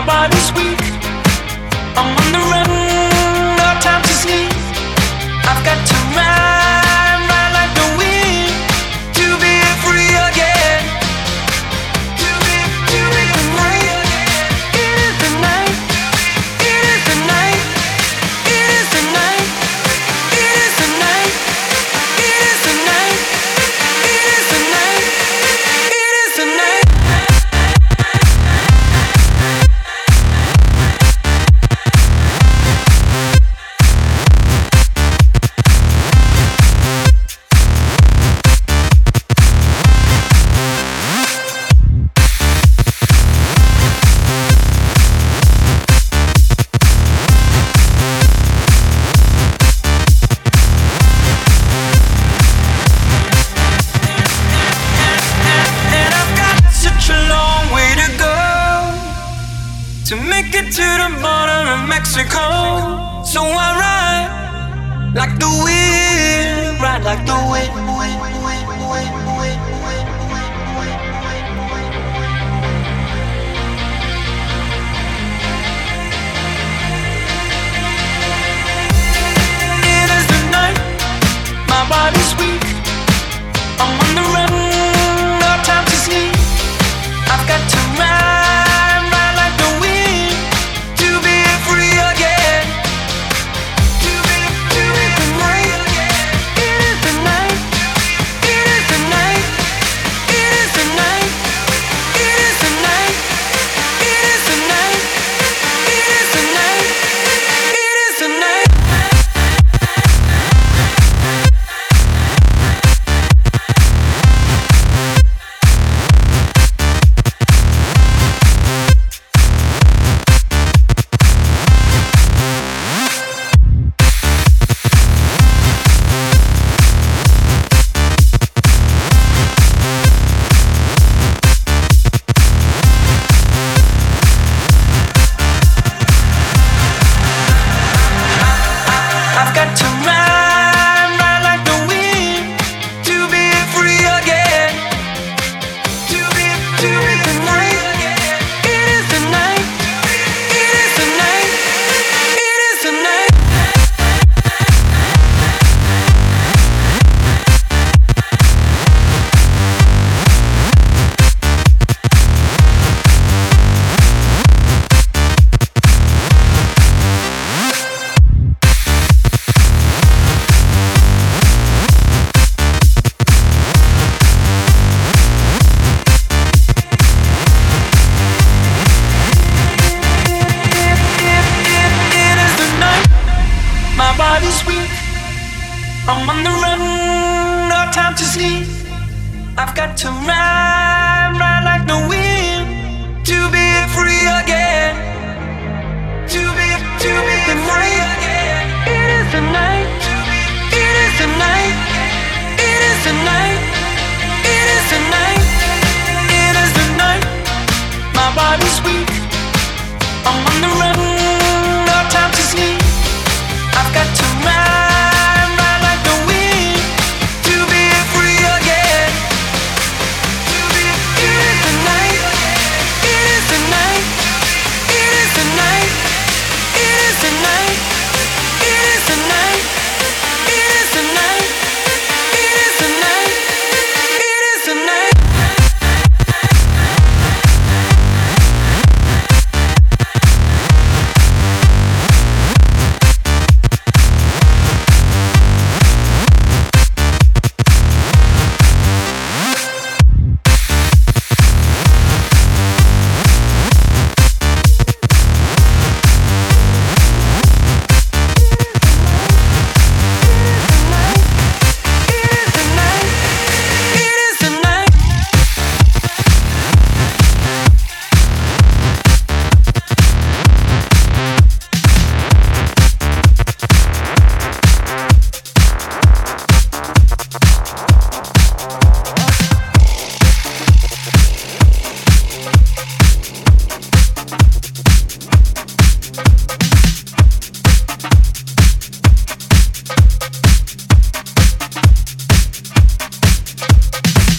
My body's weak, I'm on the run, no time to sleep. I've got to ride, ride like the wind, to be free again. To be free again. It is the night, it is the night, it is the night, it is the night, it is the night, it is the night, it is the night. To make it to the border of Mexico, so I ride like the wind, ride like the wind. It is the night, my body's weak, I'm on the run, no time to sleep. I've got to ride. My body's weak, I'm on the run, no time to sleep. I've got to ride, ride like the wind, to be free again. To be free again. It is the night, it is the night, it is the night, it is the night, it is the night. My body's weak, I'm on the run.